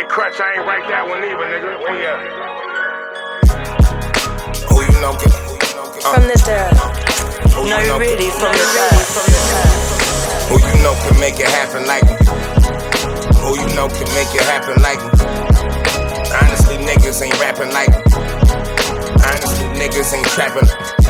Hey, Crutch, I ain't write that one either, nigga. Oh, yeah. Who you know can From the dirt. No, really, from the dirt. Who you know can make it happen like me? Who you know can make it happen like me? Honestly, niggas ain't rapping like me. Honestly, niggas ain't trapping.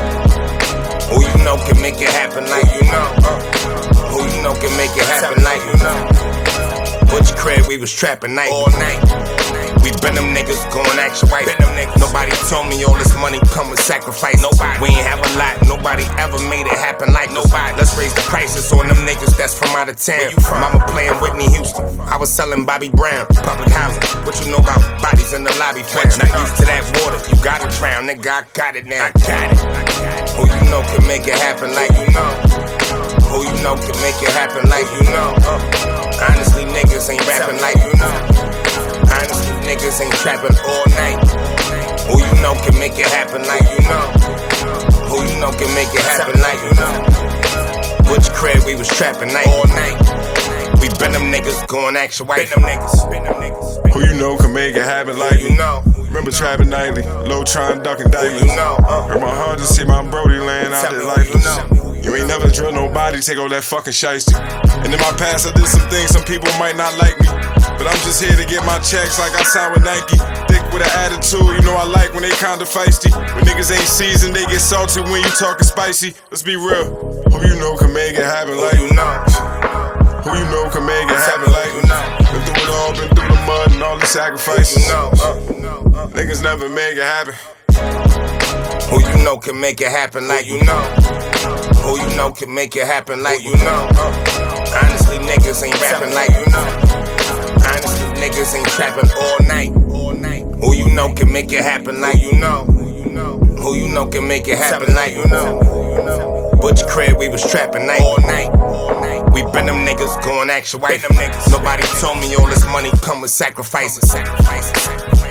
Who you know can make it happen like you know? Who you know can make it happen like you know? Butch crib, we was trapping night all night. We been them niggas going actuate. Nobody told me all this money come with sacrifice. Nobody. We ain't have a lot. Nobody ever made it happen like nobody. Let's raise the prices on them niggas that's from out of town. Mama playing Whitney Houston. I was selling Bobby Brown. Public housing. What you know about bodies in the lobby fam? Not used to that water. You gotta drown. Nigga, I got it now. I got it. Who you know can make it happen like you know? Who you know can make it happen like you know? Honestly, niggas ain't rapping like you know. Honestly, niggas ain't trapping all night. Who you know can make it happen like you know? Who you know can make it happen like you know? Butch crib, we was trapping night all night. We been them niggas going actuate. Who you know can make it happen like you know? Remember trapping nightly, low trying ducking daily. You know? Hurt my heart to see my Brody laying out there lifeless. You ain't never drilled nobody, take all that fucking shiesty. And in my past I did some things some people might not like me, but I'm just here to get my checks like I signed with Nike. Thick with an attitude, you know I like when they kinda feisty. When niggas ain't seasoned, they get salty when you talking spicy. Let's be real, who you know can make it happen like you know? Who you know can make it happen like you know? Been through it all, been through the mud and all the sacrifices. You know? Niggas never make it happen. Who you know can make it happen like you know? Who you know can make it happen like you know? Honestly, niggas ain't rapping like you know. Honestly, niggas ain't trapping all night. Who you know can make it happen like you know? Who you know can make it happen like you know? Butch crib, we was trapping night all night. We been them niggas going actuate. Nobody told me all this money come with sacrifices.